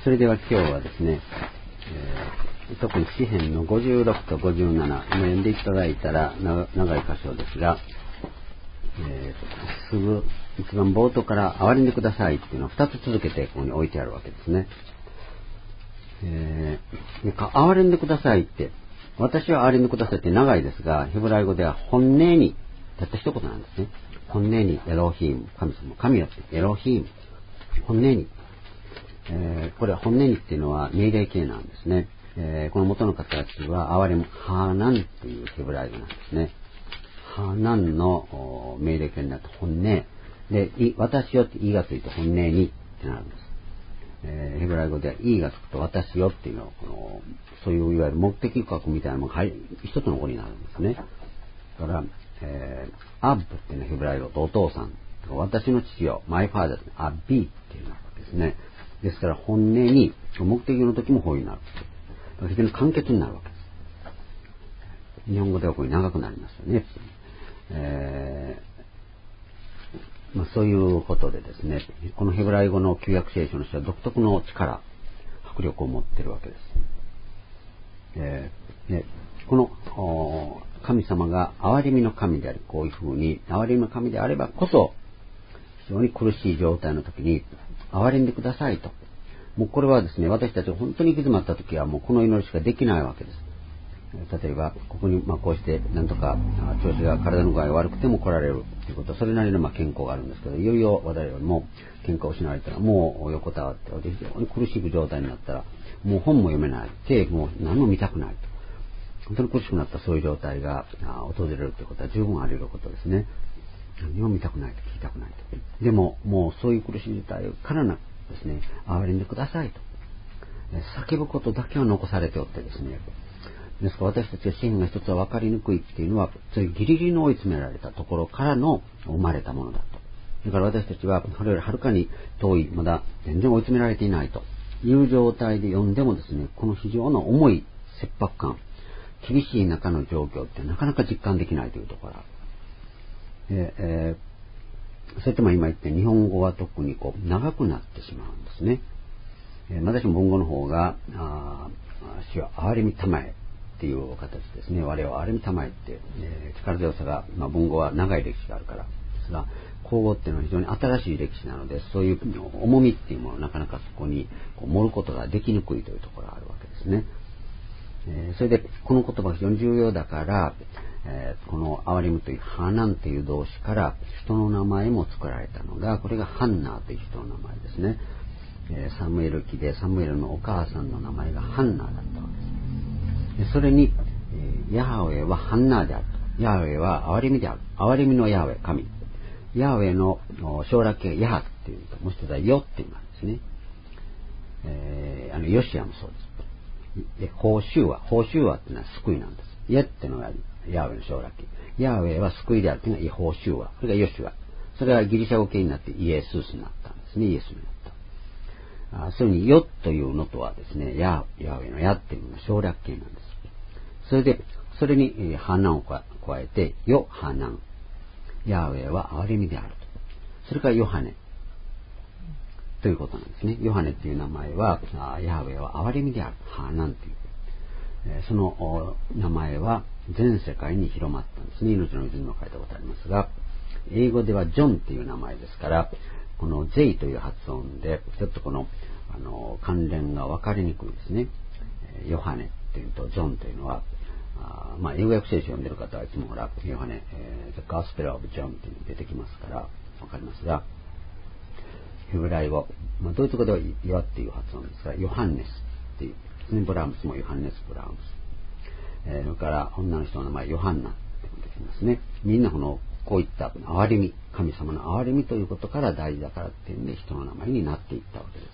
それでは今日はですね、特に詩編の56と57、読んでいただいたら長い箇所ですが、すぐ一番冒頭から憐れんでくださいっていうのを2つ続けてここに置いてあるわけですね。憐れんでくださいって、私は憐れんでくださいって長いですが、ヘブライ語では本音にたった一言なんですね。本音にエロヒーム、神様、神よってエロヒーム、本音に、これは本音にっていうのは命令形なんですね。この元の形は憐れむハーナンっていうヘブライ語なんですね。ハーナンの命令形になって本音で、私よっていがついて本音にってなるんです。ヘブライ語ではいがつくと私よっていうのはそういういわゆる目的語みたいなものが一つの語になるんですね。だから、アッブっていうのはヘブライ語とお父さん、私の父よ、マイファーザー、アッビーっていうわけですね。ですから本音に目的の時もこうになる。非常に簡潔になるわけです。日本語ではこう長くなりますよね。そういうことでですね、このヘブライ語の旧約聖書の人は独特の力、迫力を持っているわけです。この神様が憐れみの神であり、こういうふうに憐れみの神であればこそ、非常に苦しい状態の時に憐れんでくださいと。もうこれはですね、私たちが本当に行き詰まった時はもうこの祈りしかできないわけです。例えばここにこうしてなんとか調子が体の具合が悪くても来られるということはそれなりの健康があるんですけど、いよいよ我々も健康を失われたらもう横たわって非常に苦しい状態になったらもう本も読めないでもう何も見たくないと、本当に苦しくなったそういう状態が訪れるということは十分あり得ることですね。何も見たくないと聞きたくないと。でももうそういう苦しい状態からですね、憐れんでくださいと叫ぶことだけは残されておってですね、ですから私たちが真が一つは分かりにくいっていうのは、そういうギリギリの追い詰められたところからの生まれたものだと。だから私たちはそれよりはるかに遠い、まだ全然追い詰められていないという状態で読んでもですね、この非常の重い切迫感、厳しい中の状況ってなかなか実感できないというところがある。それとも今言って日本語は特に長くなってしまうんですね。私も文語の方が主は憐れみたまえっていう形ですね。我を憐れみたまえって、力強さが、文語は長い歴史があるからですが、口語っていうのは非常に新しい歴史なので、そういう重みっていうものをなかなかそこに盛ることができにくいというところがあるわけですね。それでこの言葉が非常に重要だから、この憐れむというハーナンという動詞から人の名前も作られたのが、これがハンナーという人の名前ですね。サムエル記でサムエルのお母さんの名前がハンナーだったわけです。それに、ヤハウェはハンナーであると。ヤハウェは憐れみである。憐れみのヤハウェ、神。ヤハウェの将来形ヤハっていうと、もう一つはヨっていうのなんですね。ヨシアもそうです。で、報酬はっていうのは救いなんです。イエっていうのがヤハウェの将来形。ヤハウェは救いであるというのが報酬は。それがヨシュア。それがギリシャ語系になってイエスになったんですね。イエスになった。そういうふうにヨというのとはですね、ヤハウェのヤっていうのが省略形なんです。それで、それにハナンを加えて、ヨハナン。ヤハウェは憐れみであると。それからヨハネということなんですね。ヨハネっていう名前は、ヤハウェは憐れみである。ハナンという。その名前は全世界に広まったんですね。命の水にも書いたことありますが、英語ではジョンっていう名前ですから、この J という発音で、ちょっとこの、関連が分かりにくいですね。ヨハネというとジョンというのは、英語訳聖書を読んでいる方はいつもほら、ヨハネ、The Gospel of John というのが出てきますから分かりますが、ヘブライ語、ドイツ語ではヨっていう発音ですが、ヨハンネスっていうですね。ブラームスもヨハンネス・ブラームス。それから女の人の名前ヨハンナって出てきますね。みんなこういった憐れみ、神様の憐れみということから大事だからっていうんで人の名前になっていったわけです。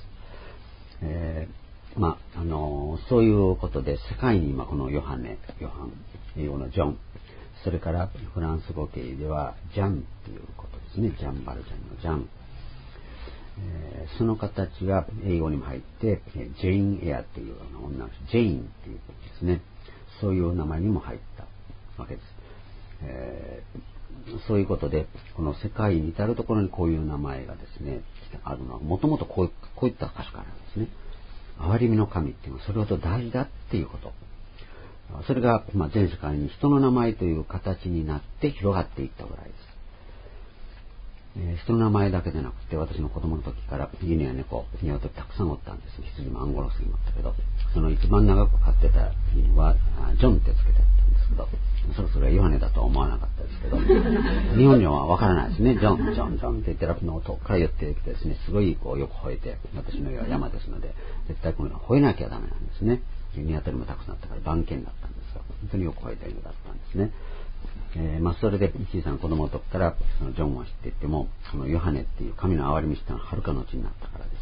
そういうことで世界に今このヨハン、英語のジョン、それからフランス語系ではジャンということですね。ジャン・バルジャンのジャン。その形が英語にも入ってジェイン・エアという女の人、ジェインというですね、そういう名前にも入ったわけです。そういうことでこの世界に至るところにこういう名前がですねあるのはもともとこういった箇所からなんですね。 憐れみの神っていうのはそれほど大事だっていうこと。それが、全世界に人の名前という形になって広がっていったぐらいです。人の名前だけでなくて、私の子供の時から犬や猫、鶏たくさんおったんです。羊もアンゴラスギもおったけど、その一番長く飼ってた犬はジョンってつけてあったんですけど、それはヨハネだとは思わなかったですけど、日本にはわからないですね。ジョン、ジョン、ジョンって言ってラップの音から寄ってきてですね、すごいよく吠えて、私の家は山ですので、絶対この吠えなきゃダメなんですね。鶏もたくさんあったから番犬だったんですが、本当によく吠えた犬だったんですね。それで小さな子供の時からそのジョンを知っていても、そのヨハネっていう神の憐れみしたのははるかのちになったからです。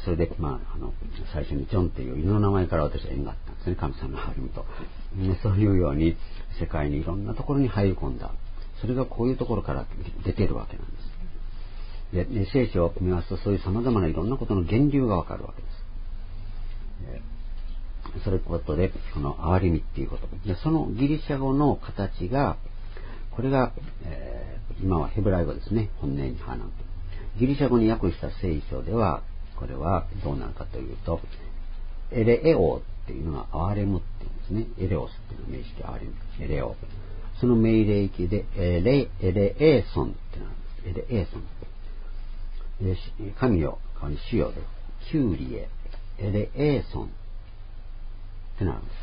それで、最初にジョンっていう犬の名前から私は縁があったんですね、神様の憐れみと。そういうように世界にいろんなところに入り込んだ。それがこういうところから出ているわけなんです。で、聖書を見ますとそういう様々ないろんなことの源流がわかるわけです。それことで、この憐れみっていうこと。で、そのギリシャ語の形が、これが、今はヘブライ語ですね。本音に派なんて。ギリシャ語に訳した聖書では、これはどうなるかというと、エレエオっていうのが憐れむっていうんですね。エレオスっていうの名式憐れむ。エレオ。その命令形で、エレエーソンってなんです。エレエーソン。神よ、神主よで、キューリエ、エレエーソンってなるんです。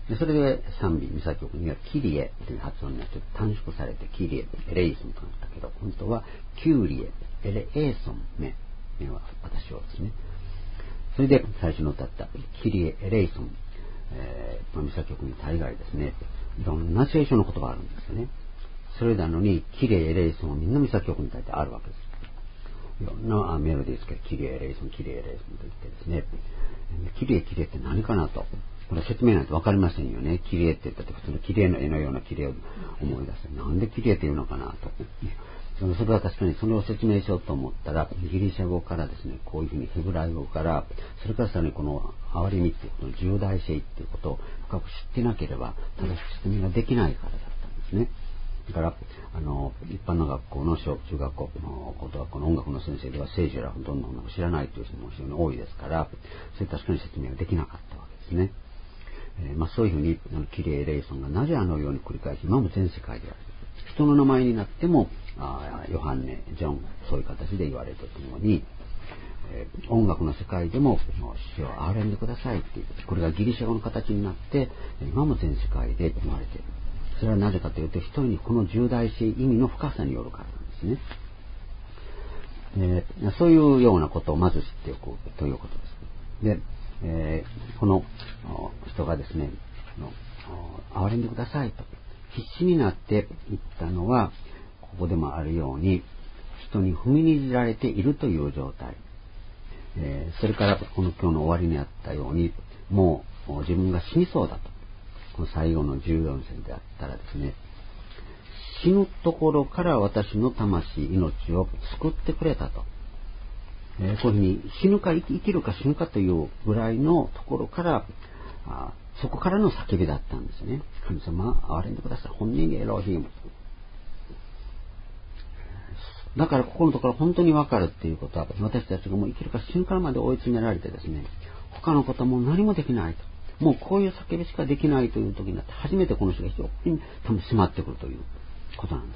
でそれで賛美、ミサ曲にはキリエという発音になって短縮されてキリエ、エレイソンとなったけど、本当はキューリエ、エレエーソンメは私をですね。それで最初の歌ったキリエ、エレイソン、ミサ曲に大概ですね、いろんな聖書の言葉があるんですよね。それなのにキリエ、エレイソンはみんなミサ曲に書いてあるわけです。いろんなメロディーですけど、キリエ、エレイソン、キリエ、エレイソンと言ってですね、キリエ、キリエって何かなと。これ説明ないと分かりませんよね。キリエって言ったって普通のキリエの絵のようなキリエを思い出して、なんでキリエって言うのかなと。それは確かにそれを説明しようと思ったら、ギリシャ語からですね、こういうふうにヘブライ語から、それからさらにこの憐れみっていうことの重大性っていうことを深く知ってなければ、正しく説明ができないからだったんですね。だから、一般の学校の小中学校の高等学校の音楽の先生では聖書やほとんどの知らないという人も非常に多いですから、それ確かに説明ができなかったわけですね。そういうふうにキリエ・エレイソンがなぜあのように繰り返し今も全世界である。人の名前になってもヨハンネ、ジョン、そういう形で言われるとともに、音楽の世界でも主を憐れんでくださいっていう、これがギリシャ語の形になって今も全世界で言われている。それはなぜかというと、一人にこの重大性、意味の深さによるからなんですね。そういうようなことをまず知っておくということです。で、この人がですね、憐れんでくださいと必死になって言ったのは、ここでもあるように人に踏みにじられているという状態。それからこの今日の終わりにあったように、もう自分が死にそうだと。この最後の14節であったらですね、死ぬところから私の魂、命を救ってくれたと。こういうふうに死ぬか生きるか死ぬかというぐらいのところから、そこからの叫びだったんですね。神様、憐れんでください。本人にエロヒム。だからここのところ本当にわかるっていうことは、私たちがもう生きるか死ぬかまで追い詰められてですね、他のことはもう何もできないと。もうこういう叫びしかできないという時になって、初めてこの人が非常に多分迫ってくるということなんです。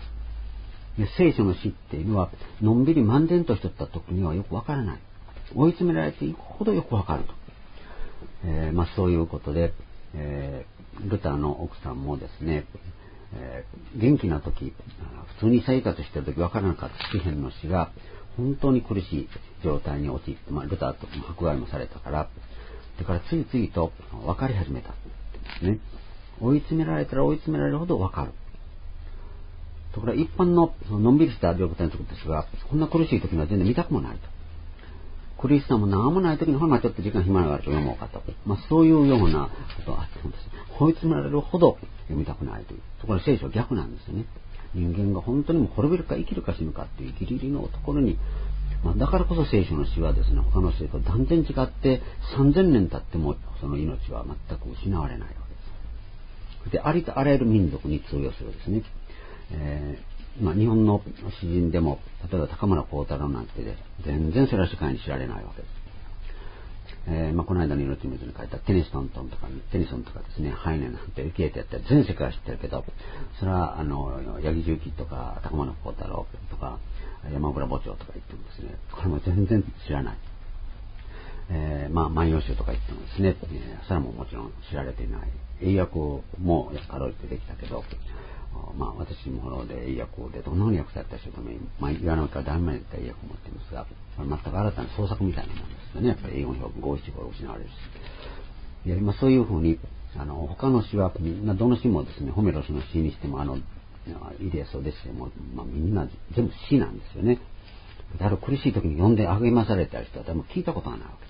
で、聖書の死っていうのは、のんびり漫然としとった時にはよくわからない。追い詰められていくほどよくわかると。そういうことで、ルターの奥さんもですね、元気な時、普通に生活している時わからなかった詩篇の詩が、本当に苦しい状態に陥って、ルターと迫害もされたから、だからついついと分かり始めたんですね。追い詰められたら追い詰められるほど分かる。ところが一般ののんびりした状態の時ですが、こんな苦しい時には全然見たくもないと。苦しさも何もない時に、ちょっと時間暇があると読もうかと。そういうようなことがあってもですね、追い詰められるほど読みたくないという。ところが聖書は逆なんですよね。人間が本当にもう滅びるか生きるか死ぬかっていうギリギリのところに、だからこそ聖書の詩はですね、他の詩と断然違って3000年経ってもその命は全く失われないわけです。で、ありとあらゆる民族に通用するですね。日本の詩人でも、例えば高村光太郎なんてで全然それは世界に知られないわけです。 この間の命の水に書いたテニソンとかですね、ハイネなんて受け入れてやったら全世界知ってるけど、それは八木重機とか高間幸太郎とか山村墓長とか言ってもですね、これも全然知らない。万葉集とか言ってもですね、それはもちろん知られていない。英訳もかろうじてできたけど、私もほろで英訳でどんなふうに訳された人でも言わないから大前で英訳を持っていますが、全く新たな創作みたいなものですよね。やっぱり英語の表現、五七五が失われるし。そういうふうに、他の詩は、みんなどの詩もですね、ホメロスの詩にしても、イリアス・オデッセイも、みんな全部詩なんですよね。苦しい時に読んで励まされた人は多分聞いたことがないわけです。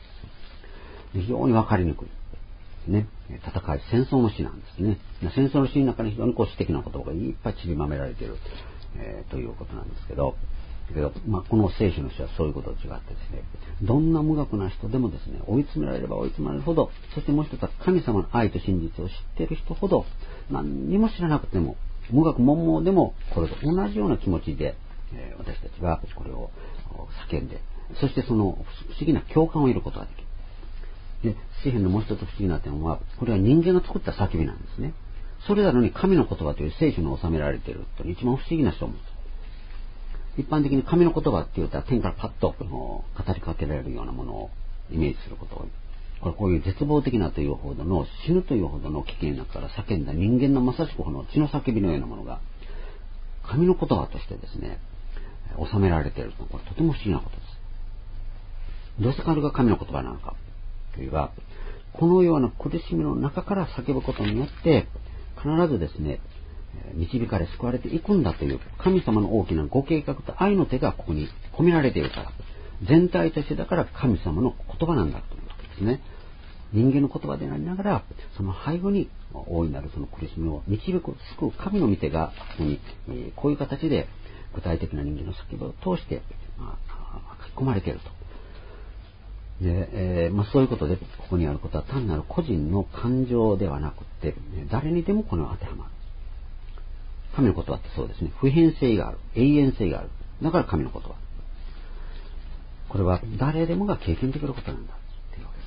非常にわかりにくい。ね、戦い、戦争の詩なんですね。戦争の詩の中に非常に詩的な言葉がいっぱい散りばめられている、ということなんですけど、この聖書の詩はそういうことと違ってですね、どんな無学な人でもですね、追い詰められれば追い詰められるほど、そしてもう一つは神様の愛と真実を知っている人ほど、何にも知らなくても、無学悶々でも、これと同じような気持ちで、私たちがこれを叫んで、そしてその不思議な共感を得ることができる。で、詩篇のもう一つ不思議な点は、これは人間が作った叫びなんですね。それなのに神の言葉という聖書に収められているという一番不思議な人もです。一般的に神の言葉って言うと天からパッと語りかけられるようなものをイメージすることを、こういう絶望的なというほどの死ぬというほどの危険の中から叫んだ人間のまさしくこの血の叫びのようなものが神の言葉としてですね、収められていると、これとても不思議なことです。どうしてこれが神の言葉なのかというと、このような苦しみの中から叫ぶことによって必ずですね、導かれ救われていくんだという神様の大きなご計画と愛の手がここに込められているから、全体としてだから神様の言葉なんだというわけですね。人間の言葉でありながら、その背後に大いなるその苦しみを導く救う神の御手がここに、こういう形で具体的な人間の叫びを通して、書き込まれていると。でそういうことでここにあることは単なる個人の感情ではなくて、誰にでもこれを当てはまる。神の言葉ってそうですね。普遍性がある。永遠性がある。だから神の言葉。これは誰でもが経験できることなんだというわ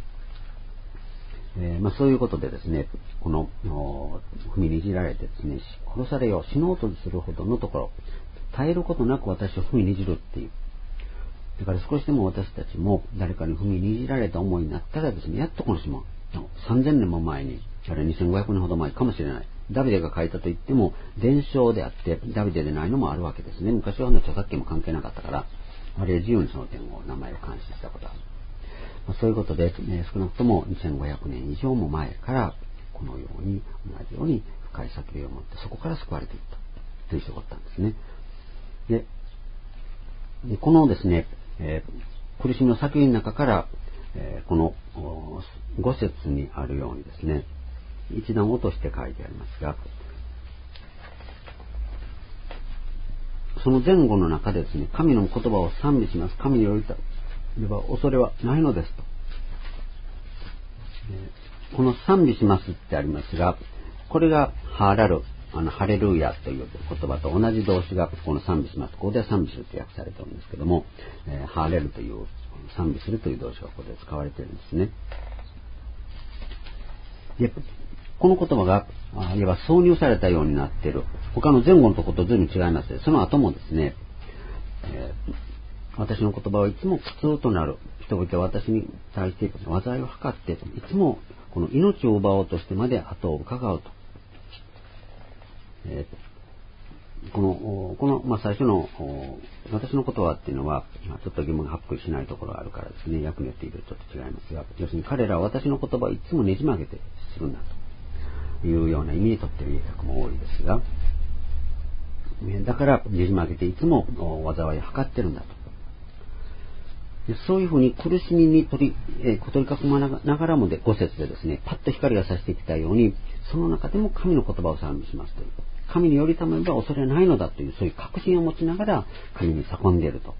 けです。そういうことでですね、この踏みにじられてですね、殺されよう、死のうとするほどのところ、絶えることなく私を踏みにじるっていう。だから少しでも私たちも誰かに踏みにじられた思いになったらですね、やっとこの島、3000年も前に、あれ2500年ほど前かもしれない。ダビデが書いたと言っても伝承であってダビデでないのもあるわけですね。昔は著作権も関係なかったから、あれ自由にその点を名前を監視したことがある。そういうことで、少なくとも2500年以上も前からこのように同じように深い叫びを持ってそこから救われていったということなんですね。でこのですね、苦しみの叫びの中から、この5節にあるようにですね、一段落として書いてありますが、その前後の中でですね、神の言葉を賛美します。神によりたれば恐れはないのですと。この賛美しますってありますが、これがハレルヤという言葉と同じ動詞がこの賛美します。ここでは賛美すると訳されているんですけども、ハレルという賛美するという動詞がここで使われているんですね。でこの言葉がいわば挿入されたようになっている。他の前後のところと随分違います。その後もですね、私の言葉はいつも苦痛となる。人々は私に対して災いを図って、いつもこの命を奪おうとしてまで後を伺うと。この最初の私の言葉っていうのはちょっと疑問がはっきりしないところがあるからですね、訳によっていろいろちょっと違いますが、要するに彼らは私の言葉をいつもねじ曲げてするんだというような意味にとっている訳も多いですが、だからねじ曲げていつも災いを図ってるんだと。そういうふうに苦しみに取り囲まながらも5節でですね、パッと光が差してきたように、その中でも神の言葉を賛美しますという。神によりためば恐れないのだという、そういう確信を持ちながら神に叫んでいると。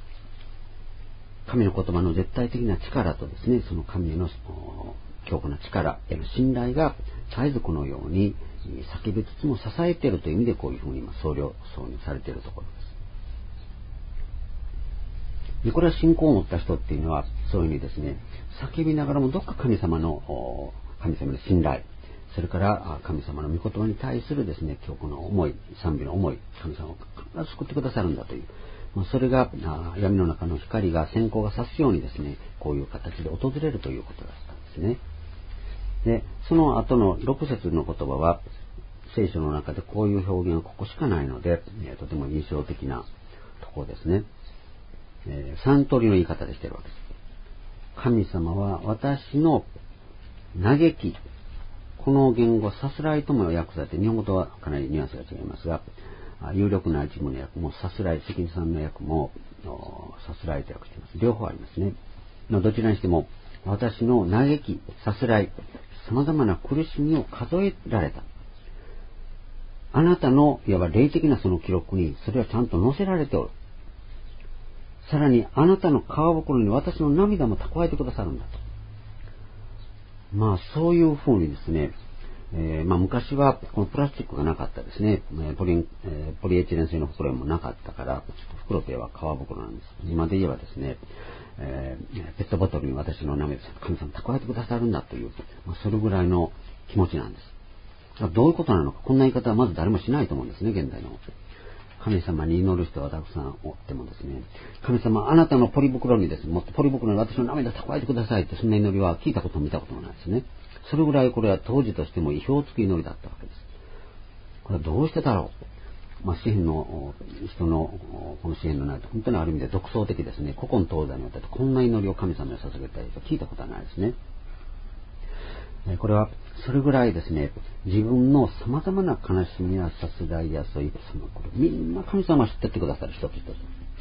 神の言葉の絶対的な力とですね、その神への強固な力への信頼が絶えずこのように叫びつつも支えているという意味でこういうふうに挿入されているところです。 でこれは信仰を持った人っていうのは、そういうふうにですね、叫びながらもどっか神様の信頼、それから神様の御言葉に対するですね、教皇の思い、賛美の思い、神様を必ず救ってくださるんだという、それが闇の中の光が閃光が差すようにですね、こういう形で訪れるということだったんですね。で、その後の6節の言葉は、聖書の中でこういう表現はここしかないので、とても印象的なところですね。3通りの言い方でしているわけです。神様は私の嘆き、この言語さすらいとも訳されて、日本語とはかなりニュアンスが違いますが、有力な一部の訳もさすらい、関根さんの訳もさすらいと訳しています。両方ありますね。どちらにしても、私の嘆き、さすらい、様々な苦しみを数えられた。あなたのいわば霊的なその記録にそれはちゃんと載せられておる。さらにあなたの皮袋に私の涙も蓄えてくださるんだと。そういうふうにですね、昔はこのプラスチックがなかったですね。ポリエチレン製の袋もなかったから、袋といえば皮袋なんです。今で言えばですね、ペットボトルに私の涙、神様蓄えてくださるんだという、それぐらいの気持ちなんです。どういうことなのか、こんな言い方はまず誰もしないと思うんですね、現代の。神様に祈る人はたくさんおってもですね、神様、あなたのポリ袋にですね、もっとポリ袋に私の涙蓄えてくださいって、そんな祈りは聞いたことも見たこともないですね。それぐらいこれは当時としても意表をつく祈りだったわけです。これはどうしてだろう。詩篇の人のこの詩篇の内容、本当にある意味で独創的ですね。古今東西にわたってこんな祈りを神様に捧げたりと聞いたことはないですね。これはそれぐらいですね、自分の様々な悲しみやさすらいやそういうこれみんな神様は知ってってくださる一つ一つ。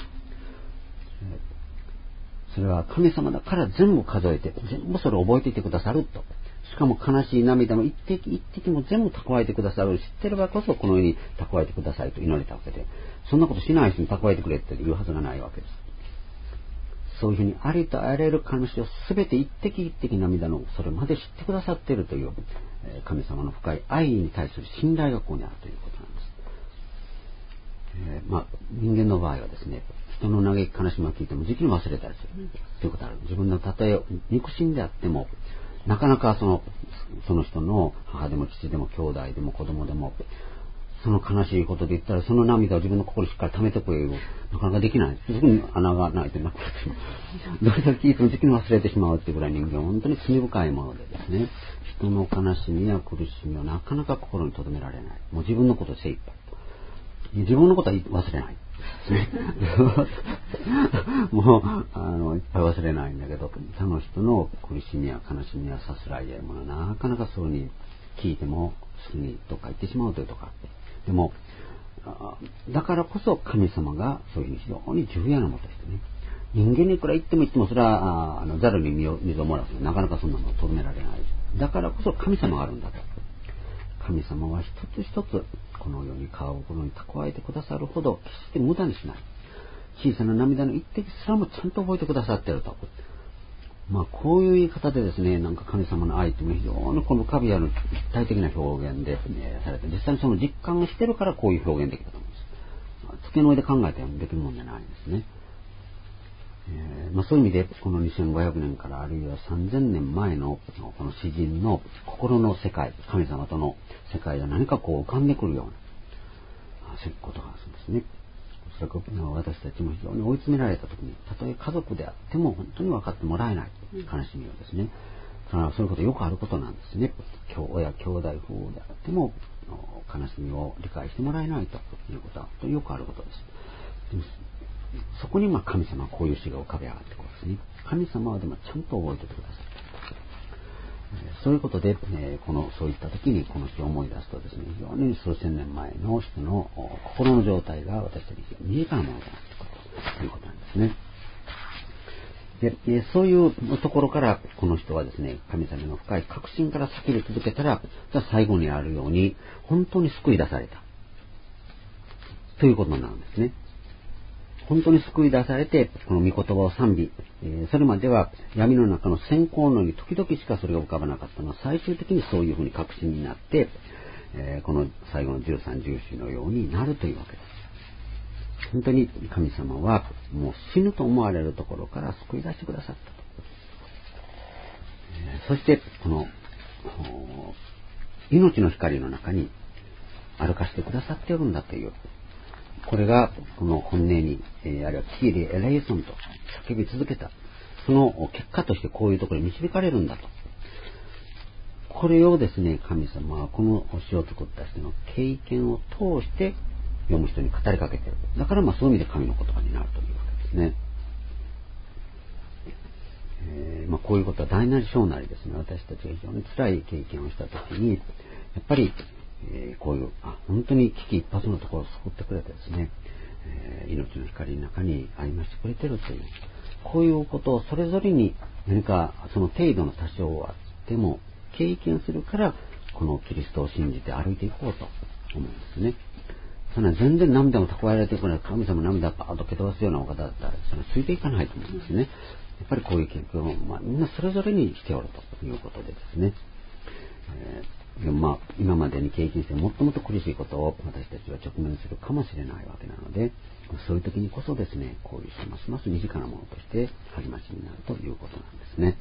それは神様だから全部数えて、全部それを覚えていてくださると。しかも悲しい涙の一滴一滴も全部蓄えてくださる。知ってればこそこの世に蓄えてくださいと祈れたわけで、そんなことしない人に蓄えてくれって言うはずがないわけです。そういうふうにありとあらゆる悲しみを全て一滴一滴涙のそれまで知ってくださっているという神様の深い愛に対する信頼がここにあるということなんです。人間の場合はですね、人の嘆き悲しみを聞いてもじきに忘れたりするということがある。自分のたとえ肉親であってもなかなかその人の母でも父でも兄弟でも子供でもその悲しいことで言ったらその涙を自分の心にしっかり溜めてくれる、なかなかできない。すぐに穴がないとなくなってしまう。どれだけ聞いてもじきに忘れてしまうっていうぐらい人間は本当に罪深いものでですね、人の悲しみや苦しみをなかなか心に留められない。もう自分のことで精一杯。自分のことは忘れない。もういっぱい忘れないんだけど、他の人の苦しみや悲しみやさすらいやものなかなかそうに聞いてもすぐにどっか行ってしまうというとか。でもだからこそ神様がそういうふうに非常に重要なものとしてね、人間にいくら言ってもそれはざるに水を漏らす、なかなかそんなのをとどめられない。だからこそ神様があるんだと。神様は一つ一つこの世に皮袋に蓄えてくださるほど決して無駄にしない。小さな涙の一滴すらもちゃんと覚えてくださっていると。こういう言い方でですね、なんか神様の愛というのは非常にこのカビアの立体的な表現で、されて、実際にその実感をしているからこういう表現できたと思うんです。月の上で考えてもできるもんじゃないんですね。そういう意味でこの2500年からあるいは3000年前のこの詩人の心の世界、神様との世界が何か浮かんでくるようなことがあるんですね。おそらく私たちも非常に追い詰められた時に、たとえ家族であっても本当に分かってもらえない悲しみをですね、そういうことよくあることなんですね。親兄弟夫婦であっても悲しみを理解してもらえないということはよくあることです。そこに神様はこういう詩が浮かび上がってくるんですね。神様はでもちゃんと覚えておいてください。そういうことで、そういった時にこの詩を思い出すとですね、非常に数千年前の人の心の状態が私たちに身近なものだなということなんですね。で、そういうところからこの人はですね、神様の深い確信から叫び続けたら、最後にあるように本当に救い出されたということなんですね。本当に救い出されて、この御言葉を賛美、それまでは闇の中の閃光のように時々しかそれが浮かばなかったのは、最終的にそういうふうに確信になって、この最後の13、14のようになるというわけです。 本当に神様はもう死ぬと思われるところから救い出してくださったと。そしてこの命の光の中に歩かせてくださっているんだという、これがこの本音に、あるいはキーリエレイソンと叫び続けた、その結果としてこういうところに導かれるんだと。これをですね、神様はこの星を作った人の経験を通して読む人に語りかけている。だからそういう意味で神の言葉になるというわけですね。こういうことは大なり小なりですね、私たちが非常に辛い経験をしたときに、やっぱり、こういう本当に危機一髪のところを救ってくれてですね、命の光の中に歩ましてくれているという、こういうことをそれぞれに何かその程度の多少はあっても経験するから、このキリストを信じて歩いていこうと思うんですね。そんな全然涙も蓄えられてこない、神様涙をパーッと蹴飛ばすようなお方だったらそれはついていかないと思うんですね。やっぱりこういう経験を、みんなそれぞれにしておるということでですね、今までに経験してもっともっと苦しいことを私たちは直面するかもしれないわけなので、そういう時にこそですね、こういうますます身近なものとして励ましになるということなんですね。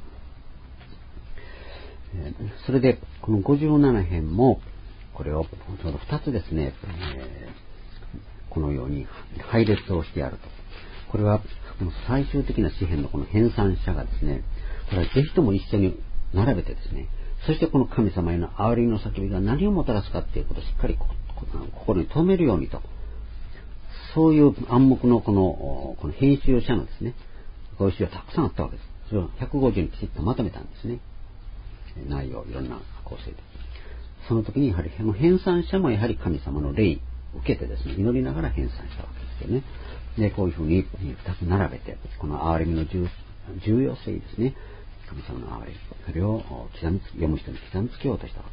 それでこの57編もこれをちょうど2つですね、このように配列をしてあると。これはこの最終的な詩篇のこの編纂者がですね、これはぜひとも一緒に並べてですね、そしてこの神様への憐れみの叫びが何をもたらすかっていうことをしっかり心に留めるようにと、そういう暗黙のこの編集者のですね、ご意思がたくさんあったわけです。それを150にきちっとまとめたんですね。内容、いろんな構成で。その時にやはり編纂者もやはり神様の霊を受けてですね、祈りながら編纂したわけですよね。で、こういうふうに2つ並べて、この憐れみの重要性ですね、神様の憐れみ、それを読む人に刻みつけようとしたわ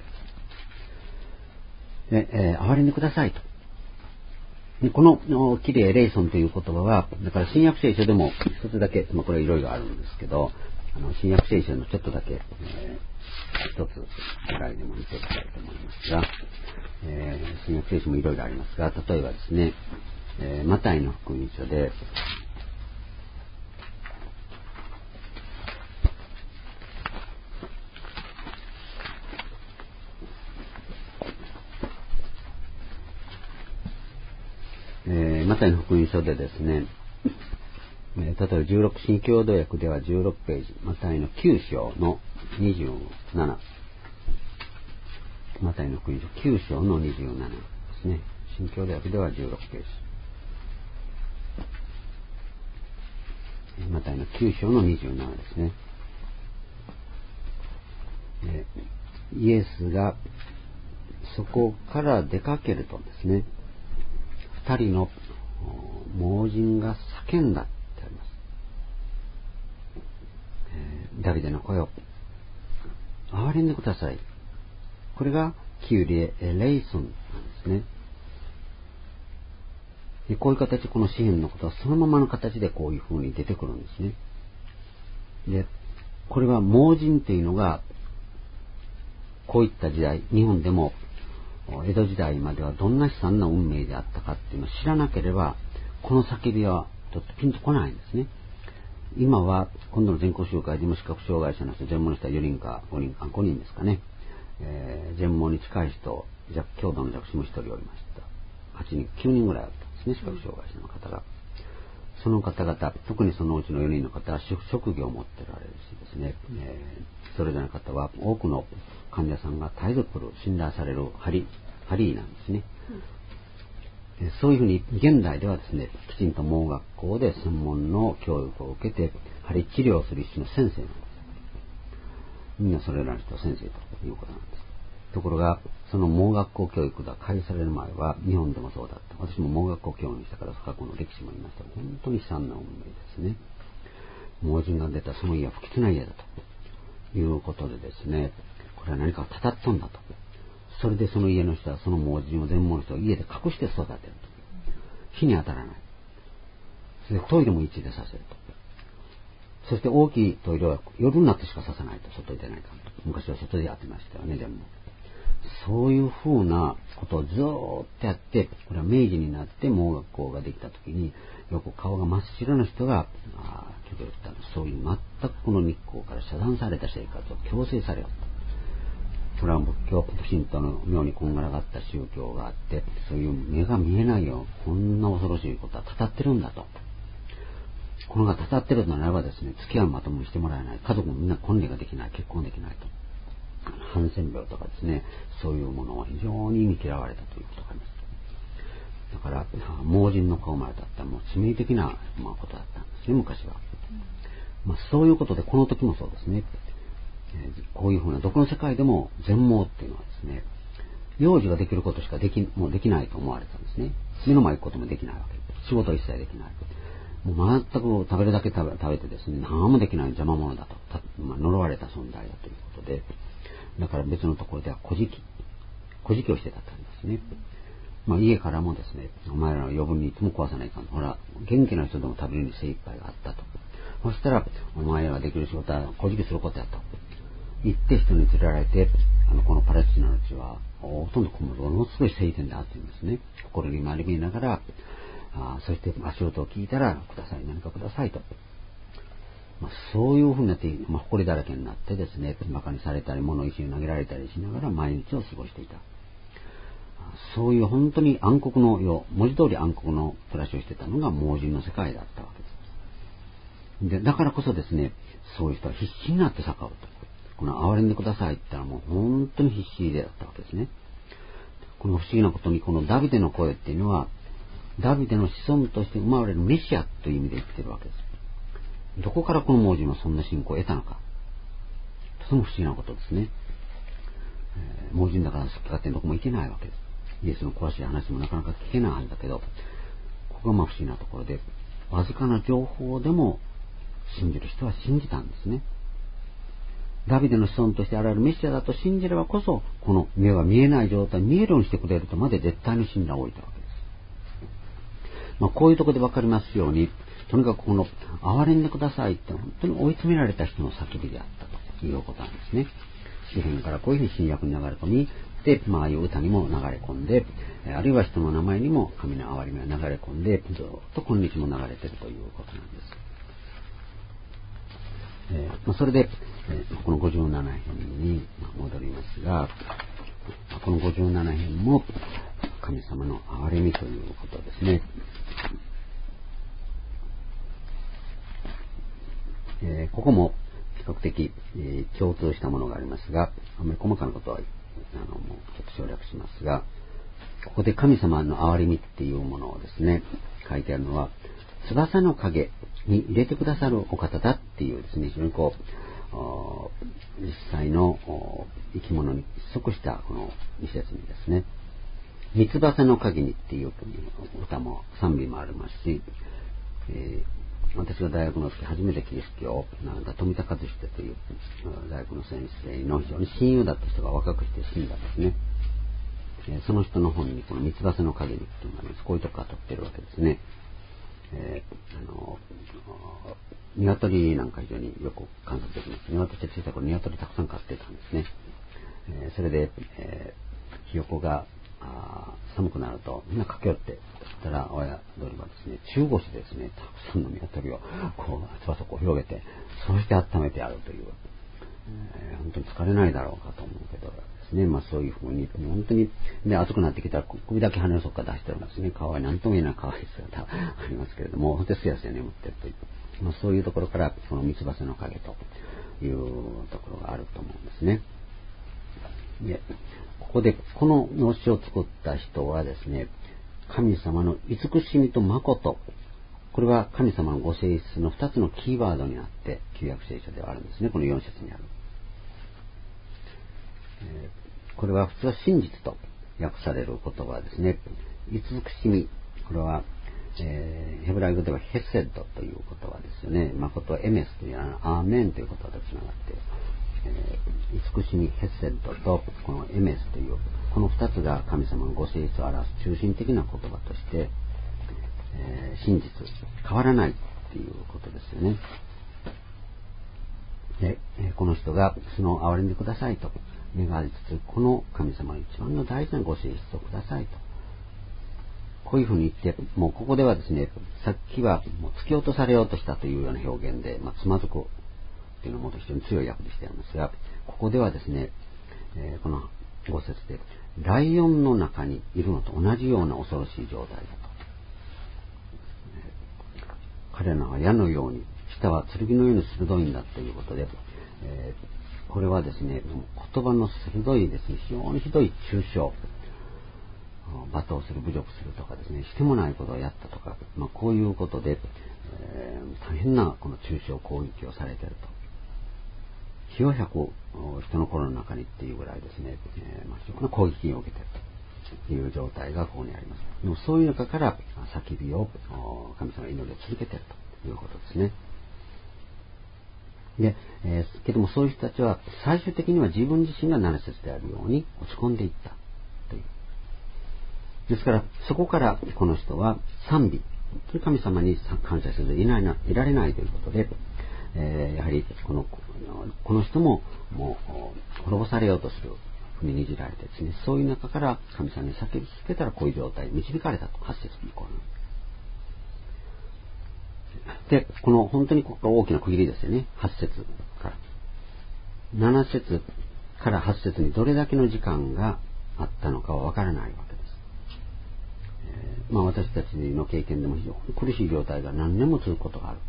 けです。で、憐れんでくださいと。でこのキリエレイソンという言葉は、だから新約聖書でも一つだけ、これいろいろあるんですけど、新約聖書のちょっとだけ、一つぐらいでも見ていきたいと思いますが、新約聖書もいろいろありますが、例えばですね、マタイの福音書で、マタイの福音書でですね、例えば16新共同訳では16ページ、マタイの9章の27、マタイの福音書9章の27ですね。新共同訳では16ページ、マタイの9章の27ですね。イエスがそこから出かけるとですね、二人の盲人が叫んだってあります。ダビデの声を憐れんでください。これがキュリエ・レイソンなんですね。でこういう形、この詩篇のことはそのままの形でこういう風に出てくるんですね。で、これは盲人というのがこういった時代、日本でも江戸時代まではどんな悲惨な運命であったかっていうのを知らなければ、この叫びはちょっとピンとこないんですね。今は今度の全国集会でも視覚障害者の人、全盲の人は4人か5人ですかね。全盲に近い人、強度の弱視も1人おりました。8人、9人ぐらいあったんですね、視覚障害者の方が。その方々、特にそのうちの4人の方は職業を持っておられるしですね、それぞれの方は多くの患者さんが絶えず来る、信頼されるハリーなんですね。そういうふうに現代ではですね、きちんと盲学校で専門の教育を受けて針治療をする一種の先生なんです。みんなそれらの人は先生ということなんです。ところがその盲学校教育が開始される前は日本でもそうだった。私も盲学校教員したから過去の歴史も言いましたが、本当に悲惨な運命ですね。盲人が出たその家は不吉な家だということでですね、これは何かたたっとんだと。それでその家の人はその盲人を全盲の人を家で隠して育てると。火に当たらない。それでトイレも一致でさせると。そして大きいトイレは夜になってしかさせないと。外に出ないかと。昔は外でやってましたよね、でも。 そういうふうなことをずーっとやって、これは明治になって盲学校ができた時に、よく顔が真っ白な人が、来てたんです。そういう全くこの日光から遮断された生活を強制されようと。これは仏教、神道の妙にこんがらがった宗教があって、そういう目が見えないよ、こんな恐ろしいことはたたってるんだと。このがたたってるならばですね、付き合うまともにしてもらえない。家族もみんな婚礼ができない。結婚できないと。ハンセン病とかですね、そういうものを非常に見嫌われたということがあります。だから、盲人の子生まれたってもう致命的な、ことだったんですね、昔は。そういうことで、この時もそうですね。こういうふうな、どこの世界でも全盲っていうのはですね、幼児ができることしかもうできないと思われたんですね。目の前行くこともできないわけです。仕事は一切できない。もう全く食べるだけ食べてですね、何もできない邪魔者だと、呪われた存在だということで、だから別のところでは小じきをしてたんですね。家からもですね、お前らの余分にいつも壊さないかん。ほら、元気な人でも食べるに精一杯があったと。そしたら、お前らができる仕事は小じきすることやと。言って人に連れられて、このパレスチナの地は、ほとんどものすごい晴天であっていうんですね。心に丸見えながら、そして足音を聞いたら、ください、何かくださいと。そういうふうになって、誇りだらけになってですね、馬鹿にされたり、物石を投げられたりしながら毎日を過ごしていた。そういう本当に暗黒の世、文字通り暗黒の暮らしをしてたのが盲人の世界だったわけです。で、だからこそですね、そういう人は必死になって坂をと。この憐れんでくださいって言ったらもう本当に必死でだったわけですね。この不思議なことに、このダビデの声っていうのは、ダビデの子孫として生まれるメシアという意味で言ってるわけです。どこからこの盲人はそんな信仰を得たのか。とても不思議なことですね。盲人だから好き勝手にどこも行けないわけです。イエスの詳しい話もなかなか聞けないはずだけど、ここが不思議なところで、わずかな情報でも信じる人は信じたんですね。ダビデの子孫として現れるメシアだと信じればこそ、この目は見えない状態を見えるようにしてくれるとまで絶対に信頼を置いたわけです。こういうところでわかりますように、とにかくこの憐れんでくださいって本当に追い詰められた人の叫びであったということなんですね。詩篇からこういうふうに新約に流れ込み、で、ああいう歌にも流れ込んで、あるいは人の名前にも神の憐れみが流れ込んで、ずっと今日も流れているということなんです。それで、この57編に戻りますが、この57編も神様の憐れみということですね。ここも比較的、共通したものがありますが、あまり細かなことはもうちょっと省略しますが、ここで神様の憐れみっていうものをですね、書いてあるのは、翼の影に入れてくださるお方だっていうですね、非常に実際の生き物に即したこの一節にですね、三翼の影にっていう歌も賛美もありますし、私が大学の時初めてキリスト教を富田和久という大学の先生の非常に親友だった人が若くして死んだんですね。その人の本にこの三翼の影にっていうのがあります。こういうとこから取ってるわけですね。鶏なんか非常によく観察できます。私は小さい頃鶏たくさん飼ってたんですね。それで、ひよこが寒くなるとみんな駆け寄ってそしたら親鳥はですね、中腰でですね、たくさんの鶏を翼を広げて、そうして温めてやるという、本当に疲れないだろうかと思うけどですね、そういうふうに本当にで暑くなってきたら首だけ羽をそこから出してるんですね。可愛い、なんとも言えない可愛い姿ありますけれども、本当にすやすや眠ってるという、そういうところからこの三翼の影というところがあると思うんですね。で、ここでこのの詩を作った人はですね、神様の慈しみと誠、これは神様のご性質の2つのキーワードになって旧約聖書ではあるんですね。この4節にある、これは普通は真実と訳される言葉はですね、慈しみ、これは、ヘブライ語ではヘセッドという言葉ですよね。誠はエメスというアーメンという言葉とつながって、慈しみ、ヘセッドとこのエメスというこの2つが神様のご性質を表す中心的な言葉として、真実、変わらないということですよね。で、この人がその憐れんでくださいと願いつつ、この神様の一番の大事なご性質をくださいと。こういうふうに言って、もうここではですね、さっきはもう突き落とされようとしたというような表現で、つまずくっていうのも非常に強い訳でしてありますが、ここではですね、この5節で、ライオンの中にいるのと同じような恐ろしい状態だと。彼らは矢のように、舌は剣のように鋭いんだということで、これはですね、言葉の鋭いですね、非常にひどい中傷、罵倒する、侮辱するとかですね、してもないことをやったとか、こういうことで、大変なこの中傷攻撃をされていると。火を吐く人の心の中にっていうぐらいですね、非常な攻撃を受けているという状態がここにあります。でもそういう中から叫びを、神様が祈りを続けているということですね。で、けどもそういう人たちは最終的には自分自身が7節であるように落ち込んでいったという。ですからそこからこの人は賛美、神様に感謝せずいられないということで、やはりこの人ももう滅ぼされようとするふうに握られてですね、そういう中から神様に叫び続けたらこういう状態に導かれたと、8節以降の。で、この本当にここが大きな区切りですよね。8節から7節から8節にどれだけの時間があったのかはわからないわけです。私たちの経験でも非常に苦しい状態が何年も続くことがある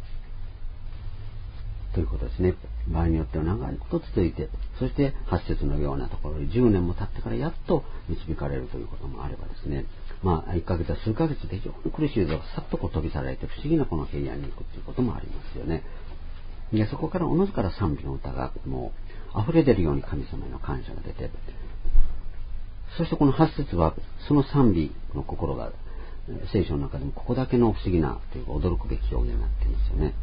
ということですね。場合によっては長いこと続いて、そして8節のようなところに10年も経ってからやっと導かれるということもあればですね、1ヶ月は数ヶ月で非常に苦しい状態がさっと飛び去られて不思議なこの平安に行くということもありますよね。で、そこからおのずから賛美の歌がもう溢れ出るように神様への感謝が出て、そしてこの8節はその賛美の心が聖書の中でもここだけの不思議なというか驚くべき表現になっていますよね。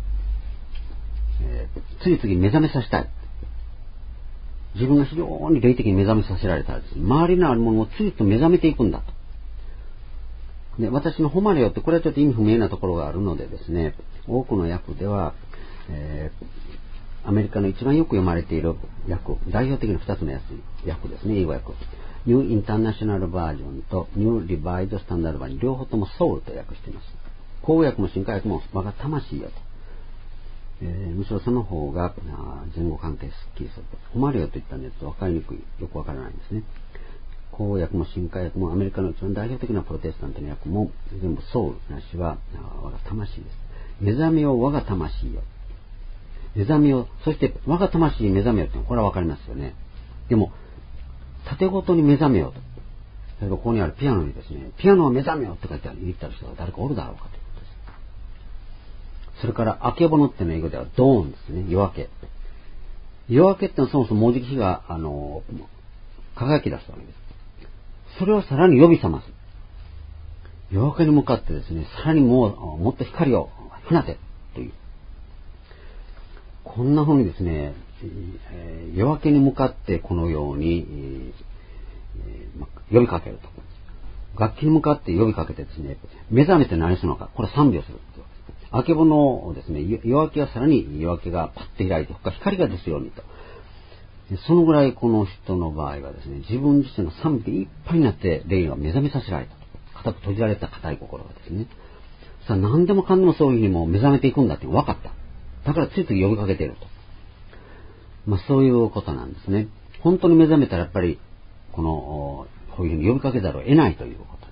次々目覚めさせたい。自分が非常に霊的に目覚めさせられたらですね、周りのあるものを次々と目覚めていくんだと。で、私の誉れよってこれはちょっと意味不明なところがあるのでですね、多くの訳では、アメリカの一番よく読まれている訳、代表的な2つの訳ですね、英語訳。ニューインターナショナルバージョンとニューリバイドスタンダードバージョン、両方ともソウルと訳しています。口語訳も新化訳も我が魂よと。むしろその方が前後関係すっきりすると。誉れよと言ったんですと分かりにくい、よく分からないんですね。口語訳も新化訳もアメリカの一番代表的なプロテスタントの訳も全部ソウルなしは我が魂です。目覚めよ我が魂よ。目覚めよ、そして我が魂に目覚めよってこれは分かりますよね。でも縦ごとに目覚めよと。例えばここにあるピアノにですね、ピアノを目覚めよって書いて言った人が誰かおるだろうかということです。それから明けぼのっての英語ではドーンですね、夜明け。夜明けってのはそもそももうじき日が輝き出すわけです。それをさらに呼び覚ます。夜明けに向かってですね、さらにもっと光を放てという。こんな風にですね、夜明けに向かってこのように、呼びかけると。楽器に向かって呼びかけてですね、目覚めて何するのか、これは賛美をする。明けぼのをですね、夜明けはさらに夜明けがパッと開いて、光が出すようにと。そのぐらいこの人の場合はですね、自分自身の賛美でいっぱいになって霊が目覚めさせられたと。固く閉じられた固い心がですね。さあ何でもかんでもそういうふうにも目覚めていくんだって分かった。だからついつい呼びかけていると。そういうことなんですね。本当に目覚めたらやっぱりこういうふうに呼びかけざるを得ないということ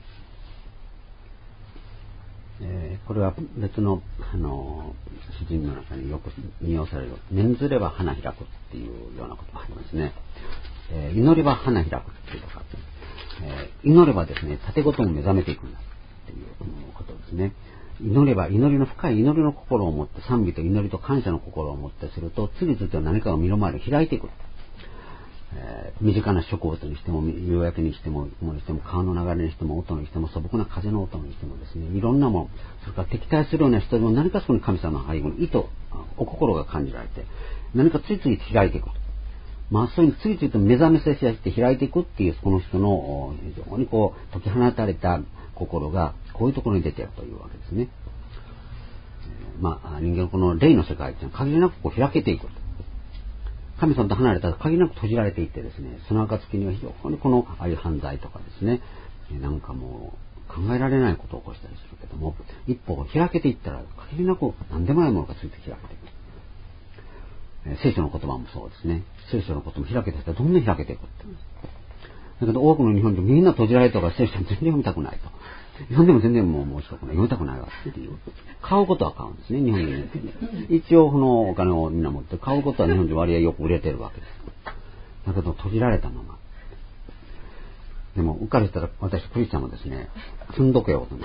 なんです。これは別の詩人の中によく引用される念ずれば花開くっていうようなことがありますね。祈れば花開くっていうとか、祈ればですね、縦ごとも目覚めていくんだっていうことですね。祈れば祈りの深い祈りの心を持って賛美と祈りと感謝の心を持ってすると次々と何かが身の回りを開いていく。身近な植物にしても夕焼けにしても川の流れにしても音にしても素朴な風の音にしてもですね、いろんなもの、それから敵対するような人でも何かそこに神様の背後に意図、お心が感じられて何かついつい開いていく。そういう次々と目覚めさせて開いていくっていうこの人の非常に解き放たれた心がこういうところに出ているというわけですね。人間のこの霊の世界っていうのは限りなく開けていく。 神様と離れたら限りなく閉じられていってですね、その暁には非常にああいう犯罪とかですね、なんかもう考えられないことを起こしたりするけども、一歩開けていったら限りなく何でもないものがついて開けていく。聖書の言葉もそうですね。聖書のことも開けていったらどんどん開けていくって。だけど多くの日本人みんな閉じられたから聖書全然読みたくないと。読んでも全然もう面白くない。読みたくないわっていう。買うことは買うんですね、日本人ね。一応このお金をみんな持って、買うことは日本人割合よく売れてるわけです。だけど閉じられたまま。でも、うっかりしたら私、クリスチャンもですね、積んどけよと思って。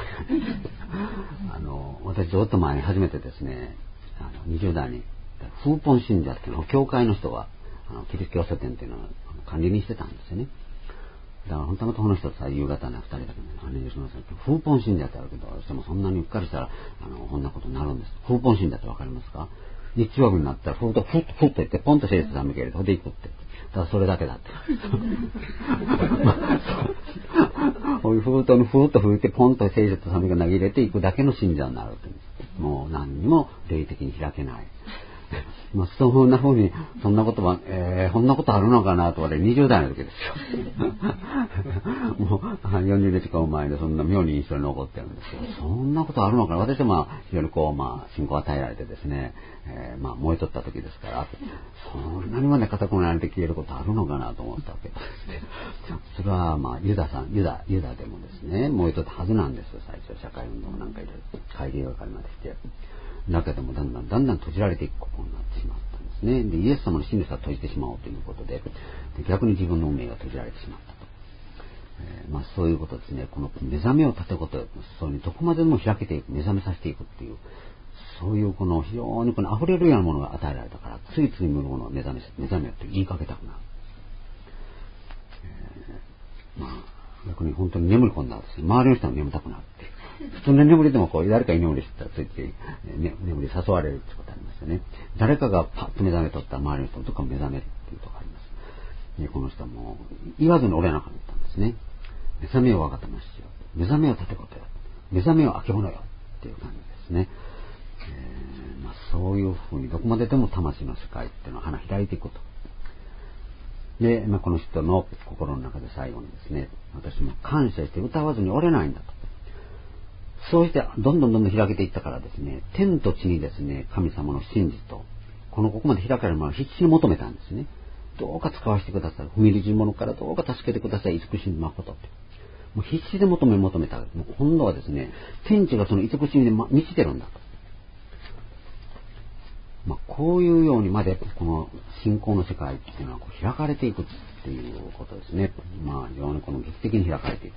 私ずっと前に初めてですね、20代に、フーポン信者っていうのを、教会の人は、キリスト教書店っていうのを管理にしてたんですよね。だから本当はこの人さ、夕方ね、2人だけで、ね、吉野さん、フーポン信者ってあるけど、でもそんなにうっかりしたら、こんなことになるんです。フーポン信者ってわかりますか？日曜日になったら、ふっと言って、ポンと聖書寒ければ、それで行くって。ただそれだけだって。こういうふーっと吹いて、ポンと聖書と寒が投げ入れていくだけの信者になるって。もう何にも霊的に開けない。まあ、そんな風に、そんなことは、こんなことあるのかなとかで20代の時ですよ。もう40日間前でそんな妙に印象に残ってるんですけど、そんなことあるのかな。私は非常に信仰を与えられてですね、燃えとった時ですから、そんなにまで固くなられて消えることあるのかなと思ったわけです。それはユダでもですね、燃えとったはずなんですよ、最初。社会運動なんかいろいろ会議係までして。だけどもだんだん閉じられていくことになってしまったんですね。で、イエス様の真理さを閉じてしまおうということで、逆に自分の運命が閉じられてしまったと。そういうことですね。この目覚めを立てること、そういうどこまででも開けていく、目覚めさせていくっていう、そういうこの非常に溢れるようなものが与えられたから、ついついものを目覚めって言いかけたくなる。逆に本当に眠り込んだんですね。周りの人は眠たくなるっていう。普通の眠りでも誰かに眠りしてたらついて、眠り誘われるってことありますよね。誰かがパッと目覚めとったら周りの人とか目覚めるっていうところあります。この人はもう言わずに折れなかったんですね。目覚めを分かってますよ。目覚めを立てことよ。目覚めを明け物よっていう感じですね。そういうふうにどこまででも魂の世界っていうのは花開いていくと。で、この人の心の中で最後にですね、私も感謝して歌わずに折れないんだと。そうしてどんどん開けていったからですね、天と地にですね、神様の真実と、ここまで開かれるものを必死に求めたんですね。どうか使わせてください。踏み入り者からどうか助けてください。慈しみ誠って。もう必死で求めた。もう今度はですね、天地がその慈しみで満ちてるんだと。こういうようにまでこの信仰の世界っていうのは開かれていくっていうことですね。非常にこの劇的に開かれていく。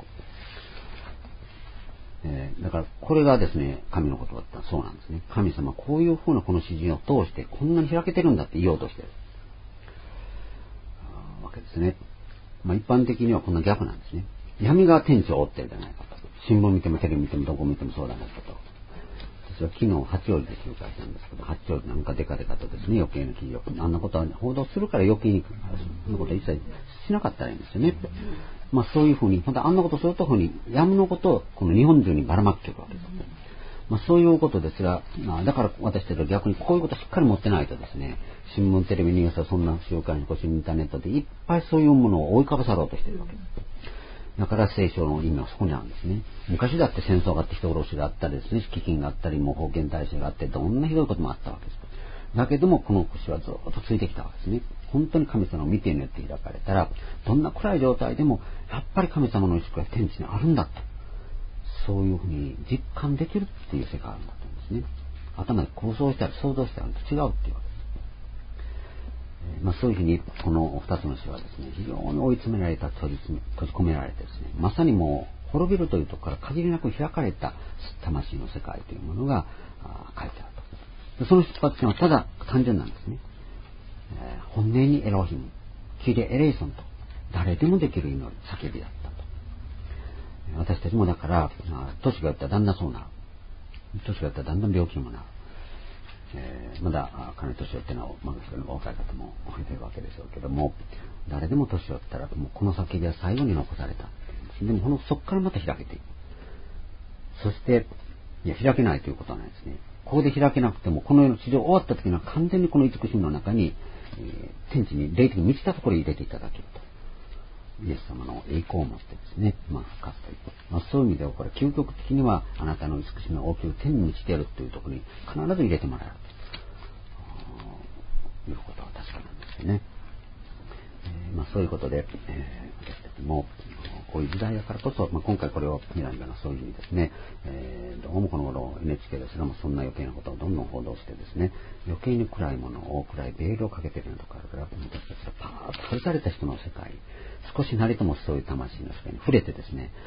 だからこれがですね、神の言葉ってそうなんですね。神様はこういうふうなこの詩人を通してこんなに開けてるんだって言おうとしてるわけですね。一般的にはこんな逆なんですね。闇が天地を覆ってるじゃないかと。新聞見てもテレビ見てもどこ見てもそうだなと。私は昨日八王子で集会したんですけど、八王子なんかデカとですね、余計な企業、あんなことは報道するから余計に、そんなことは一切しなかったらいいんですよね。そういうふうに、またあんなことするとふうに、やむのことをこの日本中にばらまっていくわけです。そういうことですが、だから私たちは逆にこういうことをしっかり持ってないとですね、新聞、テレビ、ニュースはそんな集会にインターネットでいっぱいそういうものを覆いかぶさろうとしているわけです。だから聖書の意味はそこにあるんですね。昔だって戦争があって人殺しがあったりですね、飢饉があったり、もう封建体制があって、どんなひどいこともあったわけです。だけどもこの星はずっとついてきたわけですね。本当に神様を見てによって開かれたら、どんな暗い状態でもやっぱり神様の意識は天地にあるんだと、そういうふうに実感できるっていう世界があるんだと思うんですね。頭で構想したり想像したりと違うっていうわけです。そういうふうにこの2つの詩はですね、非常に追い詰められた、閉じ込められてですね、まさにもう滅びるというところから限りなく開かれた魂の世界というものが書いてあると。その出発点はただ単純なんですね。本音にエロヒム、キリエレイソンと、誰でもできる祈り、叫びだったと。私たちもだから、年がいったらだんだんそうなる。年がいったらだんだん病気にもなる。まだ金年寄ってのは若い方もいてるわけでしょうけども、誰でも年寄ったらもうこの叫びは最後に残された。でもそこからまた開けていく。そして開けないということはないですね。 ここで開けなくても、この世の地上終わった時には完全にこの慈しみの中に、天地に霊的に満ちたところに入れていただけると。イエス様の栄光を持ってですね、復活という。そういう意味では、これ、究極的には、あなたの慈しみの大きい天に満ちているというところに必ず入れてもらえるということは確かなんですよね。そういうことで、私たちも、こういう時代だからこそ、今回これを見られるのはそういうふうにですね、どうもこの頃 NHK ですらもそんな余計なことをどんどん報道してですね、余計に暗いものを暗いベールをかけているようなところから、私たちがパーッと外された人の世界、少しなりともそういう魂の世界に触れてですね、